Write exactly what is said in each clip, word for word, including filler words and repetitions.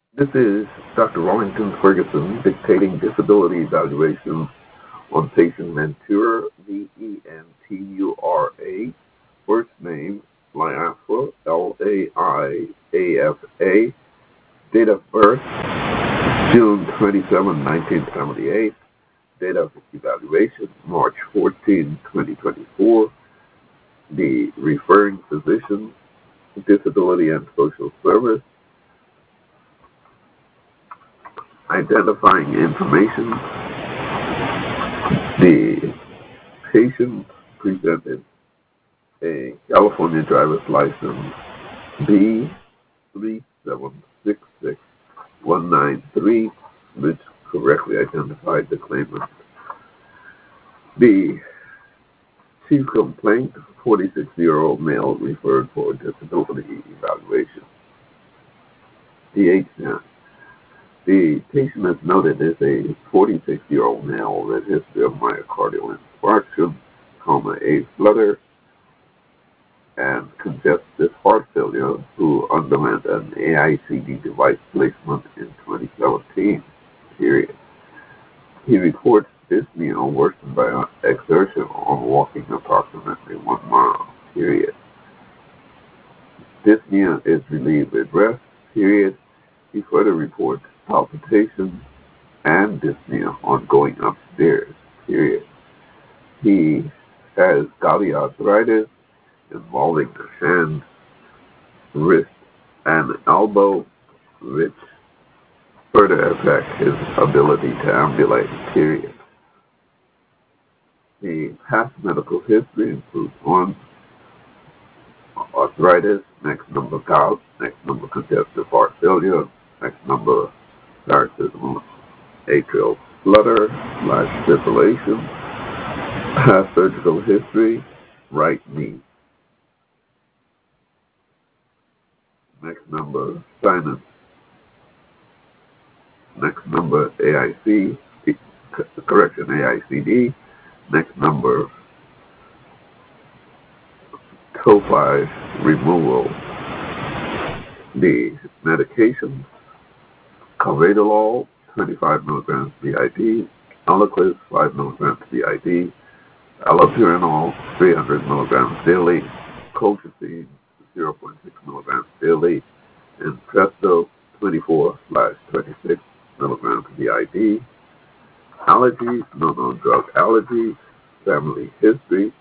This is Doctor Wellington Ferguson dictating disability evaluations on patient Ventura, V E N T U R A, first name Laiafa, L A I A F A, date of birth June twenty-seventh, nineteen seventy-eight, date of evaluation March fourteenth, twenty twenty-four, the referring physician, disability and social service, identifying information. The patient presented a California driver's license B three seven six six one nine three, which correctly identified the claimant. The chief complaint, forty-six-year-old male referred for disability evaluation. The H N A. The patient, as noted, is a forty-six-year-old male with a history of myocardial infarction, coma, A flutter, and congestive heart failure, who underwent an A I C D device placement in twenty seventeen, period. He reports dyspnea worsened by exertion on walking approximately one mile, period. Dyspnea is relieved with rest, period. He further reports palpitations and dyspnea on going upstairs, period. He has gouty arthritis involving the hand, wrist, and elbow, which further affect his ability to ambulate, period. The past medical history includes one, arthritis, next number gout, next number congestive heart failure, next number paroxysmal atrial flutter slash fibrillation, past surgical history, right knee. Next number sinus. Next number A I C, correction, A I C D. Next number tophi removal. The medication, carvedilol, twenty-five milligrams B I D, Eliquis, five milligrams B I D, allopurinol, three hundred milligrams daily, colchicine, zero point six milligrams daily, and Presto, twenty-four slash twenty-six milligrams B I D. Allergies, no known drug allergies, family history.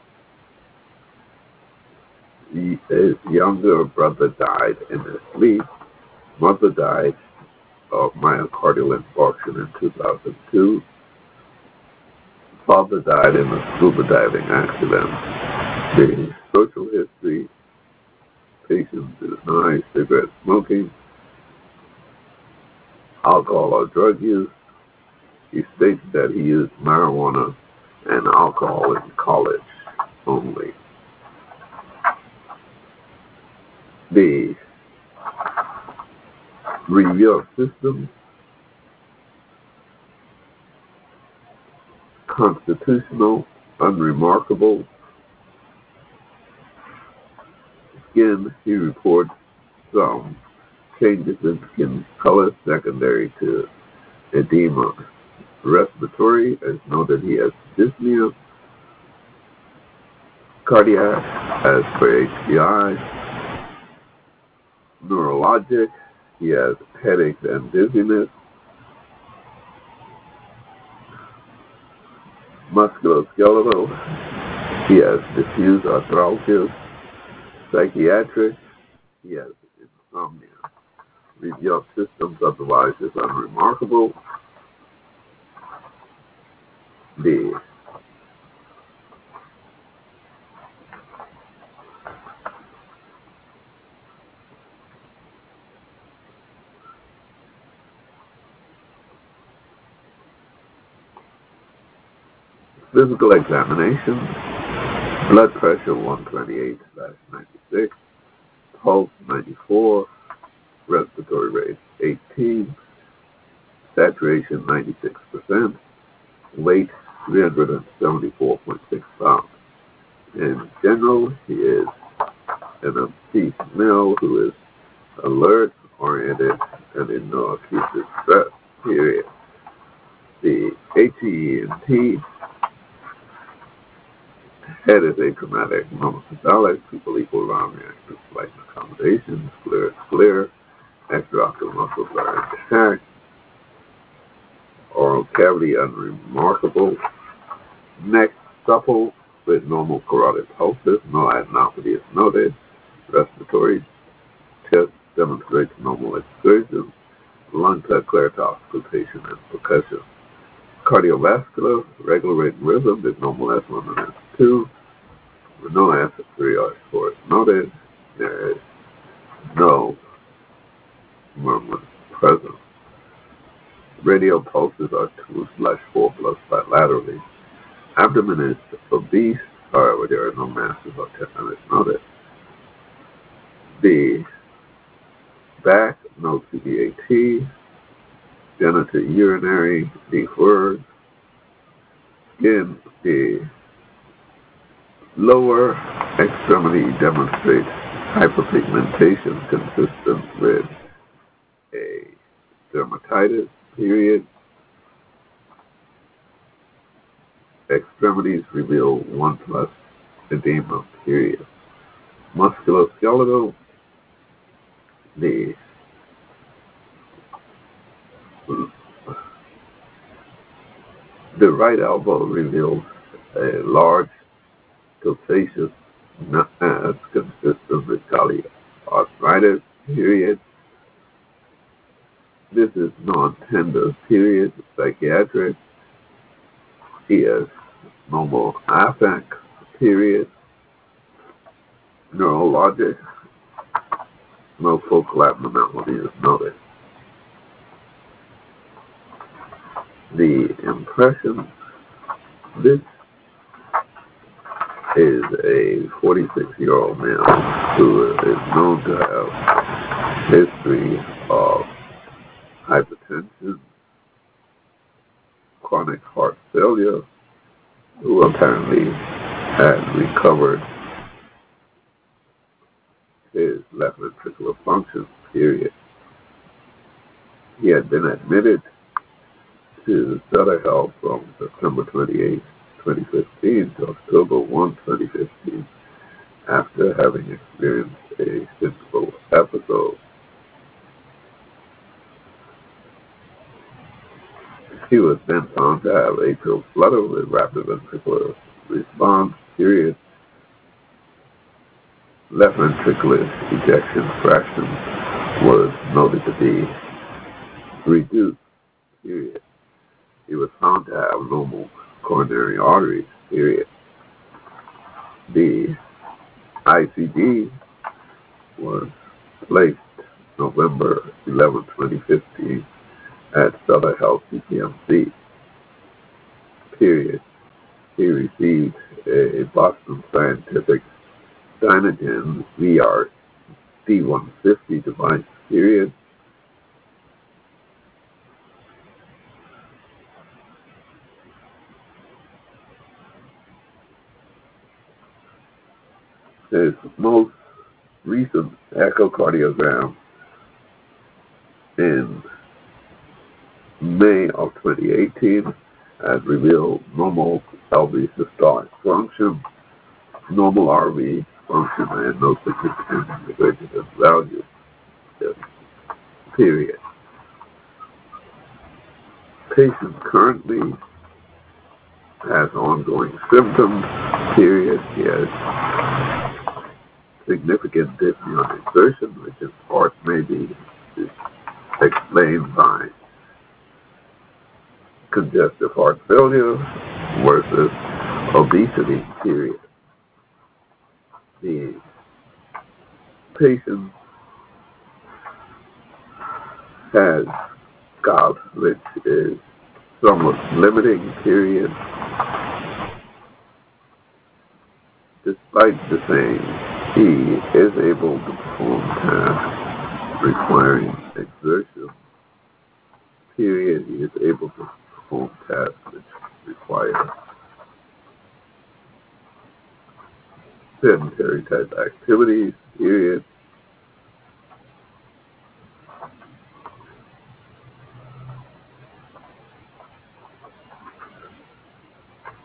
His younger brother died in his sleep. Mother died of myocardial infarction in two thousand two. Father died in a scuba diving accident. The social history, patient denies cigarette smoking, alcohol or drug use. He states that he used marijuana and alcohol in college only. The review of systems, constitutional, unremarkable. Skin, he reports some changes in skin color secondary to edema. Respiratory, as noted, he has dyspnea. Cardiac, as per H B I. Neurologic, he has headaches and dizziness. Musculoskeletal, he has diffuse arthralgia. Psychiatric, he has insomnia. Review of systems otherwise is unremarkable. The physical examination, blood pressure one twenty-eight slash ninety-six, pulse ninety-four, respiratory rate eighteen, saturation ninety-six percent, weight three hundred seventy-four point six pounds. In general, he is an obese male who is alert, oriented and in no acute stress, period. The H E N T, head is atraumatic, monosystolic, people equal around reactive flight accommodation, sclera, sclera, extraocular muscles are intact, oral cavity unremarkable, neck supple with normal carotid pulses, no adenopathy is noted, respiratory test demonstrates normal excursion, lung cut, claritas, auscultation, and percussion. Cardiovascular, regular rate and rhythm is normal S one and S two, with no acid three or four is noted, there is no murmur present. Radial pulses are two slash four plus bilaterally. Abdomen is obese, however, there are no masses or tenderness noted. The back, no C B A T, genitourinary deferred, skin, the lower extremity demonstrates hyperpigmentation consistent with a dermatitis, period. Extremities reveal one plus edema, period. Musculoskeletal, the the right elbow reveals a large calcaceous mass consistent with arthritis, period. This is non-tender, period. Psychiatric, he has normal affect, period. Neurologic, no focal abnormality is noted. The impression, this is a forty-six-year-old male who is known to have history of hypertension, chronic heart failure, who apparently had recovered his left ventricular function, period. He had been admitted to Sutter Health from September twenty-eighth, twenty fifteen to October first, twenty fifteen, after having experienced a physical episode. He was then found to have atrial flutter with rapid ventricular response, period. Left ventricular ejection fraction was noted to be reduced, period. He was found to have normal coronary arteries, period. The I C D was placed November eleventh, twenty fifteen at Sutter Health C P M C, period. He received a Boston Scientific Dynagen V R D one fifty device, period. His most recent echocardiogram in May of twenty eighteen has revealed normal L V systolic function, normal R V function, and no significant negative value, period. Patient currently has ongoing symptoms, period. He has significant dyspnea on exertion, which in part may be explained by congestive heart failure versus obesity, period. The patient has gout, which is somewhat limiting, period. Despite the same, he is able to perform tasks requiring exertion, period. He is able to perform tasks which require sedentary type activities, period.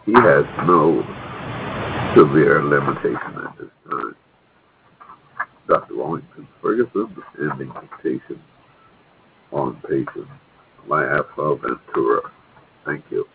He has no severe limitation at this time. Doctor Wellington Ferguson ending dictation on patient Laffa Ventura. Thank you.